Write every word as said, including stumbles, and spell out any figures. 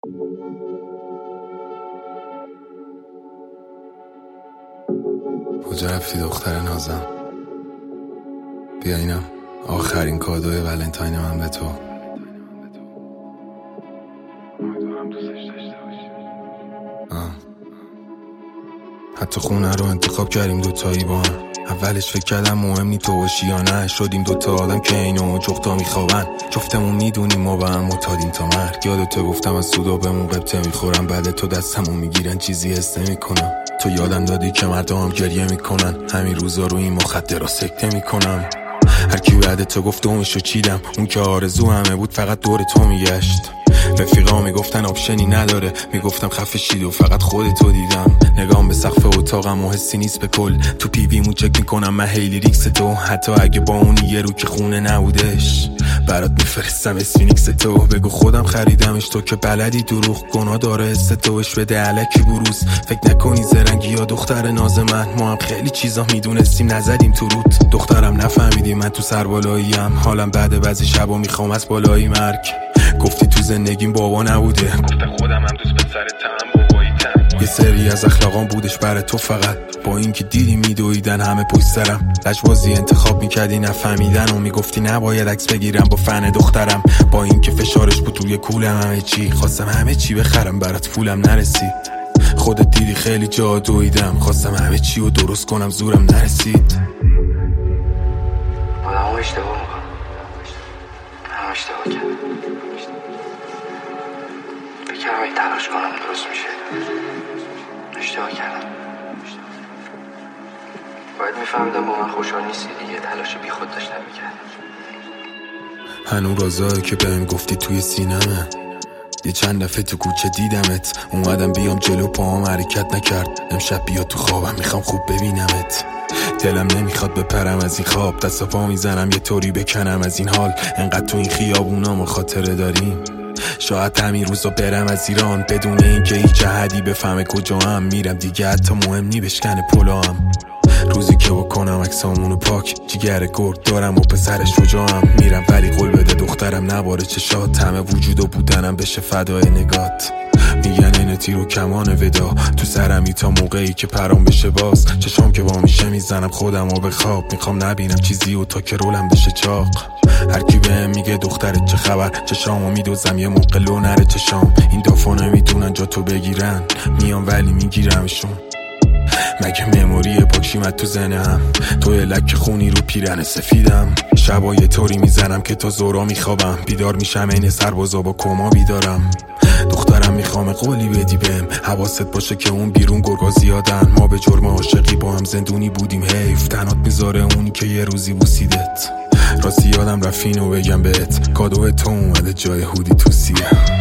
کجا رفتی دختر نازم؟ بیا اینم آخرین کادوی ولنتاین من به تو. آه. حتی خونه رو انتخاب کردیم دوتایی با هم. اولش فکر کردم مهم نی تو باشی یا نه، شدیم دوتا آدم که اینو جفتا میخوابن. جفتمون میدونیم ما با هم معتادیم تا مرگ. یادتو گفتم از سودا بهمون قبطه میخورم، بعد تو دستمون میگیرن چیزی حس نمیکنم. تو یادم دادی که مردم هم گریه میکنن، همین روزا رو این مخدر سکته میکنم. هر کی بعد تو گفت دومشو چیدم، اون که آرزو همه بود فقط دور تو میگشت. رفیقا میگفتن آپشنی نداره، میگفتم خفه شید و فقط خودتو دیدم. نگام به سقف اتاقم و حسی نیست به کل، تو پیویمون چک میکنم من هیلی ریکس تو. حتی اگه با اون یه رو که خونه نبودش برات میفرستم اسفینیکس تو. بگو خودم خریدمش، تو که بلدی دروغ گناه داره حس توش بده علکی بروز. فکر نکنی زرنگی یا دختر ناز من، ما هم خیلی چیزا میدونستیم نزدیم تو روت. دخترم نفهمیدی من تو سربالاییم، حالم بعد بعضی شبا میخوام از بالایی مرگ. گفتی تو زندگیم بابا نبوده، گفتم خودم هم دوست پسرتم باباییتم. یه سری از اخلاقام بودش برای تو فقط، با اینکه دیدی میدویدن همه پشت سرم. لجبازی انتخاب میکردی نفهمیدن و میگفتی نباید عکس بگیرم با فن دخترم. با اینکه فشارش بود توی کولم همه چی، خواستم همه چی بخرم برات پولم نرسید. خودت دیدی خیلی جا دویدم، خواستم همه چی رو درست کنم زورم نرسید. آدم اشتباه میکنم، هم اشتباه کردم. بکنم این تلاش کنم درست میشه. اشتباه کردم. باید میفهمیدم با من خوشحال نیستی دیگه، تلاش بی خود داشتم میکردم. هنو رازایی که بهم گفتی توی سینمه، یه چند دفعه تو کوچه دیدمت. اومدم بیام جلو پاهم حرکت نکرد. امشب بیا تو خوابم میخوام خوب ببینمت. دلم نمیخواد بپرم از این خواب، دست و پا میزنم یه طوری بکنم از این حال. انقدر تو این خیابونا ما خاطره داریم، شاید همین روزا برم از ایران بدون اینکه هیچ احدی بفهمه کجا هم میرم. دیگه حتی مهم نی بشکنه پلام. روزی که بکنم عکسامونو پاک، جیگر گرد دارم و پسرش شجاعم. میرم ولی قول بده دخترم نباره چشات، همه وجود و بودنم بشه فدای نگات. میگن این تیر و کمان ودا تو سرمی تا موقعی که پرام بشه باز. چشام که با میشه میزنم خودم و به خواب، میخوام نبینم چیزی و تا که رولم بشه چاق. هر کی بهم میگه دخترت چه خبر، چشامو میدوزم یه موقع لو نره چشام. این دافا نمیتونن جا تو بگیرن، میام ولی میگیرمشون. مگه مموری پاکشیمت تو ذهنم، توی لک خونی رو پیرن سفیدم. شبا یه طوری میزنم که تا زورا میخوابم، بیدار میشم این سربازا با کما بیدارم. دخترم میخوام قولی بدی بهم، حواست باشه که اون بیرون گرگا زیادن. ما به جرم عاشقی با هم زندونی بودیم، حیف تنات میذاره اونی که یه روزی بوسیدت. راستی یادم رفت اینو بگم بهت، کادو تو اومده جای هودی تو سیه.